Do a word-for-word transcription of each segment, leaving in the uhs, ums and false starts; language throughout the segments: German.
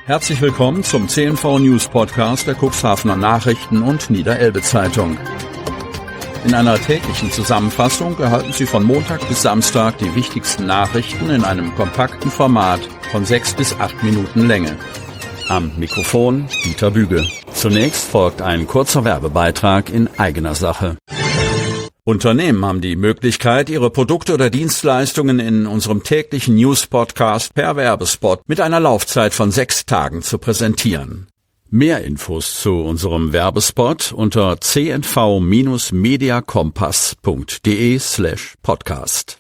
Herzlich willkommen zum C N V News Podcast der Cuxhavener Nachrichten und Niederelbe Zeitung. In einer täglichen Zusammenfassung erhalten Sie von Montag bis Samstag die wichtigsten Nachrichten in einem kompakten Format von sechs bis acht Minuten Länge. Am Mikrofon Dieter Büge. Zunächst folgt ein kurzer Werbebeitrag in eigener Sache. Unternehmen haben die Möglichkeit, ihre Produkte oder Dienstleistungen in unserem täglichen News-Podcast per Werbespot mit einer Laufzeit von sechs Tagen zu präsentieren. Mehr Infos zu unserem Werbespot unter c n v mediakompass punkt d e slash podcast.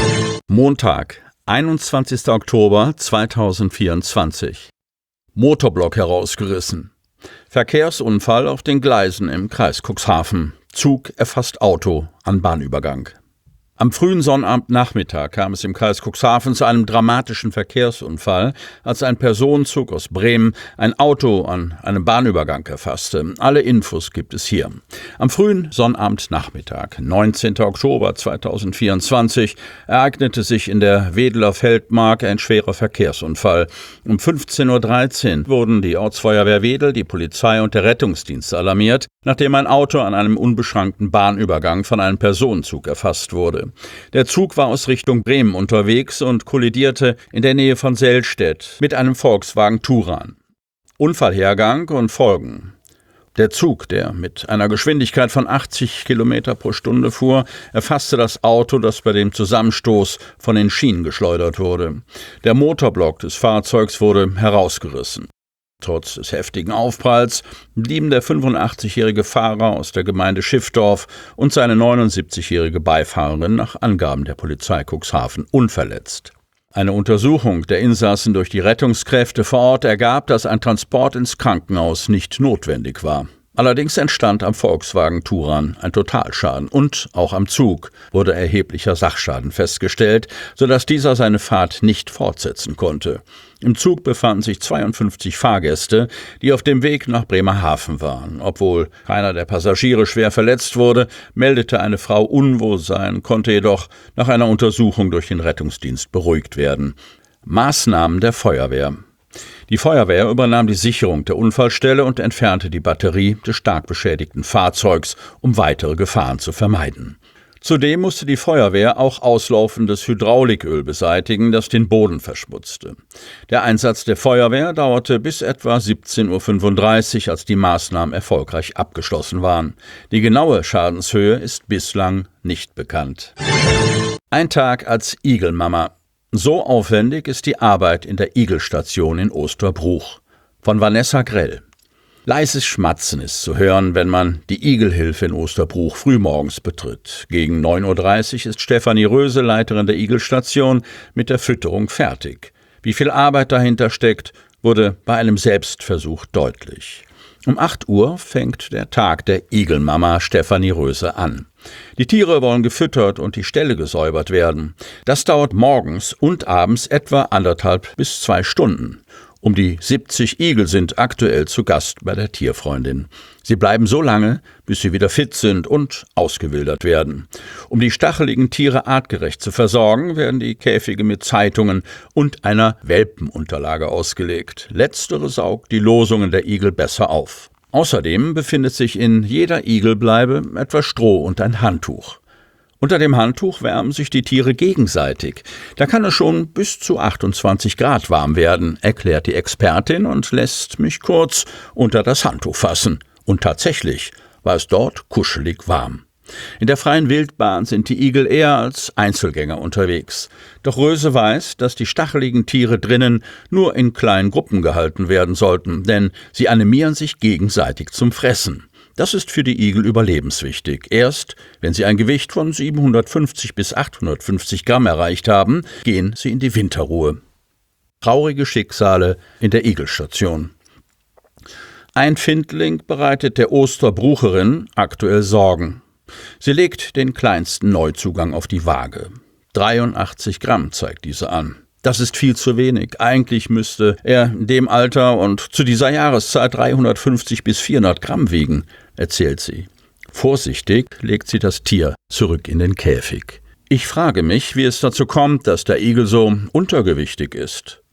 Montag, einundzwanzigster Oktober zweitausendvierundzwanzig. Motorblock herausgerissen. Verkehrsunfall auf den Gleisen im Kreis Cuxhaven. Zug erfasst Auto an Bahnübergang. Am frühen Sonnabendnachmittag kam es im Kreis Cuxhaven zu einem dramatischen Verkehrsunfall, als ein Personenzug aus Bremen ein Auto an einem Bahnübergang erfasste. Alle Infos gibt es hier. Am frühen Sonnabendnachmittag, neunzehnter Oktober zweitausendvierundzwanzig, ereignete sich in der Wedeler Feldmark ein schwerer Verkehrsunfall. Um fünfzehn Uhr dreizehn wurden die Ortsfeuerwehr Wedel, die Polizei und der Rettungsdienst alarmiert, nachdem ein Auto an einem unbeschrankten Bahnübergang von einem Personenzug erfasst wurde. Der Zug war aus Richtung Bremen unterwegs und kollidierte in der Nähe von Sellstedt mit einem Volkswagen Touran. Unfallhergang und Folgen. Der Zug, der mit einer Geschwindigkeit von achtzig Kilometer pro Stunde fuhr, erfasste das Auto, das bei dem Zusammenstoß von den Schienen geschleudert wurde. Der Motorblock des Fahrzeugs wurde herausgerissen. Trotz des heftigen Aufpralls blieben der fünfundachtzigjährige Fahrer aus der Gemeinde Schiffdorf und seine neunundsiebzigjährige Beifahrerin nach Angaben der Polizei Cuxhaven unverletzt. Eine Untersuchung der Insassen durch die Rettungskräfte vor Ort ergab, dass ein Transport ins Krankenhaus nicht notwendig war. Allerdings entstand am Volkswagen Touran ein Totalschaden und auch am Zug wurde erheblicher Sachschaden festgestellt, sodass dieser seine Fahrt nicht fortsetzen konnte. Im Zug befanden sich zweiundfünfzig Fahrgäste, die auf dem Weg nach Bremerhaven waren. Obwohl keiner der Passagiere schwer verletzt wurde, meldete eine Frau Unwohlsein, konnte jedoch nach einer Untersuchung durch den Rettungsdienst beruhigt werden. Maßnahmen der Feuerwehr. Die Feuerwehr übernahm die Sicherung der Unfallstelle und entfernte die Batterie des stark beschädigten Fahrzeugs, um weitere Gefahren zu vermeiden. Zudem musste die Feuerwehr auch auslaufendes Hydrauliköl beseitigen, das den Boden verschmutzte. Der Einsatz der Feuerwehr dauerte bis etwa siebzehn Uhr fünfunddreißig, als die Maßnahmen erfolgreich abgeschlossen waren. Die genaue Schadenshöhe ist bislang nicht bekannt. Ein Tag als Igelmama. So aufwendig ist die Arbeit in der Igelstation in Osterbruch. Von Vanessa Grell. Leises Schmatzen ist zu hören, wenn man die Igelhilfe in Osterbruch frühmorgens betritt. Gegen neun Uhr dreißig ist Stefanie Röse, Leiterin der Igelstation, mit der Fütterung fertig. Wie viel Arbeit dahinter steckt, wurde bei einem Selbstversuch deutlich. Um acht Uhr fängt der Tag der Igelmama Stefanie Röse an. Die Tiere wollen gefüttert und die Ställe gesäubert werden. Das dauert morgens und abends etwa anderthalb bis zwei Stunden. Um die siebzig Igel sind aktuell zu Gast bei der Tierfreundin. Sie bleiben so lange, bis sie wieder fit sind und ausgewildert werden. Um die stacheligen Tiere artgerecht zu versorgen, werden die Käfige mit Zeitungen und einer Welpenunterlage ausgelegt. Letztere saugt die Losungen der Igel besser auf. Außerdem befindet sich in jeder Igelbleibe etwas Stroh und ein Handtuch. Unter dem Handtuch wärmen sich die Tiere gegenseitig. Da kann es schon bis zu achtundzwanzig Grad warm werden, erklärt die Expertin und lässt mich kurz unter das Handtuch fassen. Und tatsächlich war es dort kuschelig warm. In der freien Wildbahn sind die Igel eher als Einzelgänger unterwegs. Doch Röse weiß, dass die stacheligen Tiere drinnen nur in kleinen Gruppen gehalten werden sollten, denn sie animieren sich gegenseitig zum Fressen. Das ist für die Igel überlebenswichtig. Erst, wenn sie ein Gewicht von siebenhundertfünfzig bis achthundertfünfzig Gramm erreicht haben, gehen sie in die Winterruhe. Traurige Schicksale in der Igelstation. Ein Findling bereitet der Osterbrucherin aktuell Sorgen. Sie legt den kleinsten Neuzugang auf die Waage. dreiundachtzig Gramm zeigt diese an. Das ist viel zu wenig. Eigentlich müsste er in dem Alter und zu dieser Jahreszeit dreihundertfünfzig bis vierhundert Gramm wiegen, erzählt sie. Vorsichtig legt sie das Tier zurück in den Käfig. Ich frage mich, wie es dazu kommt, dass der Igel so untergewichtig ist.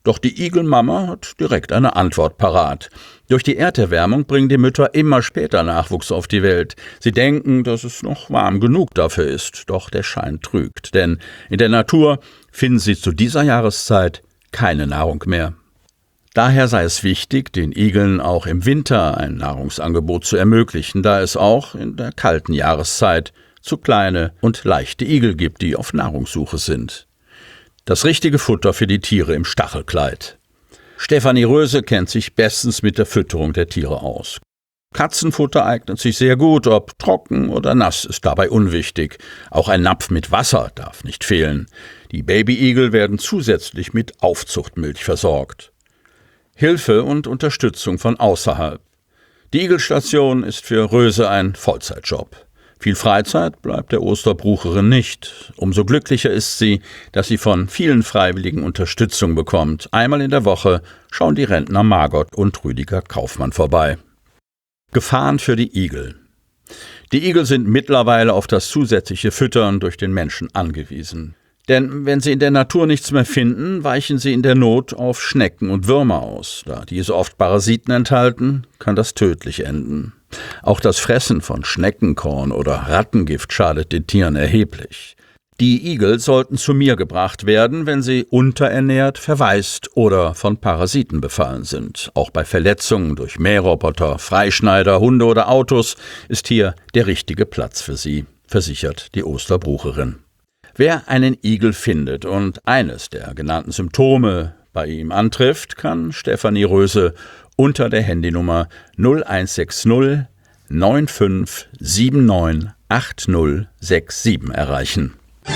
Doch die Igelmama hat direkt eine Antwort parat. Durch die Erderwärmung bringen die Mütter immer später Nachwuchs auf die Welt. Sie denken, dass es noch warm genug dafür ist, doch der Schein trügt. Denn in der Natur finden sie zu dieser Jahreszeit keine Nahrung mehr. Daher sei es wichtig, den Igeln auch im Winter ein Nahrungsangebot zu ermöglichen, da es auch in der kalten Jahreszeit zu kleine und leichte Igel gibt, die auf Nahrungssuche sind. Das richtige Futter für die Tiere im Stachelkleid. Stefanie Röse kennt sich bestens mit der Fütterung der Tiere aus. Katzenfutter eignet sich sehr gut, ob trocken oder nass ist dabei unwichtig. Auch ein Napf mit Wasser darf nicht fehlen. Die Babyigel werden zusätzlich mit Aufzuchtmilch versorgt. Hilfe und Unterstützung von außerhalb. Die Igelstation ist für Röse ein Vollzeitjob. Viel Freizeit bleibt der Osterbrucherin nicht. Umso glücklicher ist sie, dass sie von vielen Freiwilligen Unterstützung bekommt. Einmal in der Woche schauen die Rentner Margot und Rüdiger Kaufmann vorbei. Gefahren für die Igel. Die Igel sind mittlerweile auf das zusätzliche Füttern durch den Menschen angewiesen. Denn wenn sie in der Natur nichts mehr finden, weichen sie in der Not auf Schnecken und Würmer aus. Da diese oft Parasiten enthalten, kann das tödlich enden. Auch das Fressen von Schneckenkorn oder Rattengift schadet den Tieren erheblich. Die Igel sollten zu mir gebracht werden, wenn sie unterernährt, verwaist oder von Parasiten befallen sind. Auch bei Verletzungen durch Mähroboter, Freischneider, Hunde oder Autos ist hier der richtige Platz für sie, versichert die Osterbrucherin. Wer einen Igel findet und eines der genannten Symptome bei ihm antrifft, kann Stefanie Röse unter der Handynummer null eins sechs null neun fünf sieben neun acht null sechs sieben erreichen.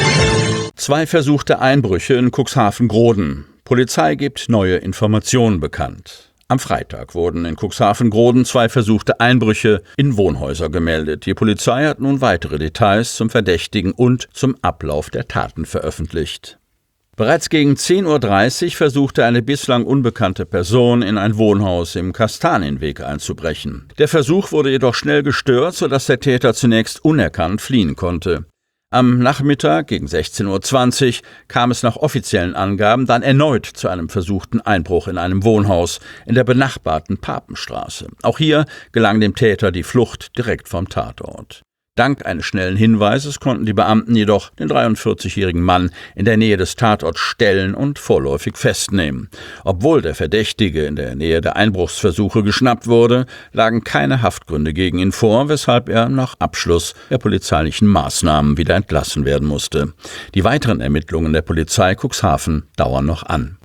Zwei versuchte Einbrüche in Cuxhaven-Groden. Polizei gibt neue Informationen bekannt. Am Freitag wurden in Cuxhaven-Groden zwei versuchte Einbrüche in Wohnhäuser gemeldet. Die Polizei hat nun weitere Details zum Verdächtigen und zum Ablauf der Taten veröffentlicht. Bereits gegen zehn Uhr dreißig versuchte eine bislang unbekannte Person in ein Wohnhaus im Kastanienweg einzubrechen. Der Versuch wurde jedoch schnell gestört, sodass der Täter zunächst unerkannt fliehen konnte. Am Nachmittag gegen sechzehn Uhr zwanzig kam es nach offiziellen Angaben dann erneut zu einem versuchten Einbruch in einem Wohnhaus in der benachbarten Papenstraße. Auch hier gelang dem Täter die Flucht direkt vom Tatort. Dank eines schnellen Hinweises konnten die Beamten jedoch den dreiundvierzigjährigen Mann in der Nähe des Tatorts stellen und vorläufig festnehmen. Obwohl der Verdächtige in der Nähe der Einbruchsversuche geschnappt wurde, lagen keine Haftgründe gegen ihn vor, weshalb er nach Abschluss der polizeilichen Maßnahmen wieder entlassen werden musste. Die weiteren Ermittlungen der Polizei Cuxhaven dauern noch an.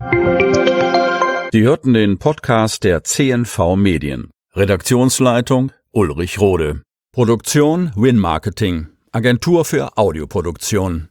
Sie hörten den Podcast der C N V Medien. Redaktionsleitung Ulrich Rode. Produktion Win Marketing, Agentur für Audioproduktion.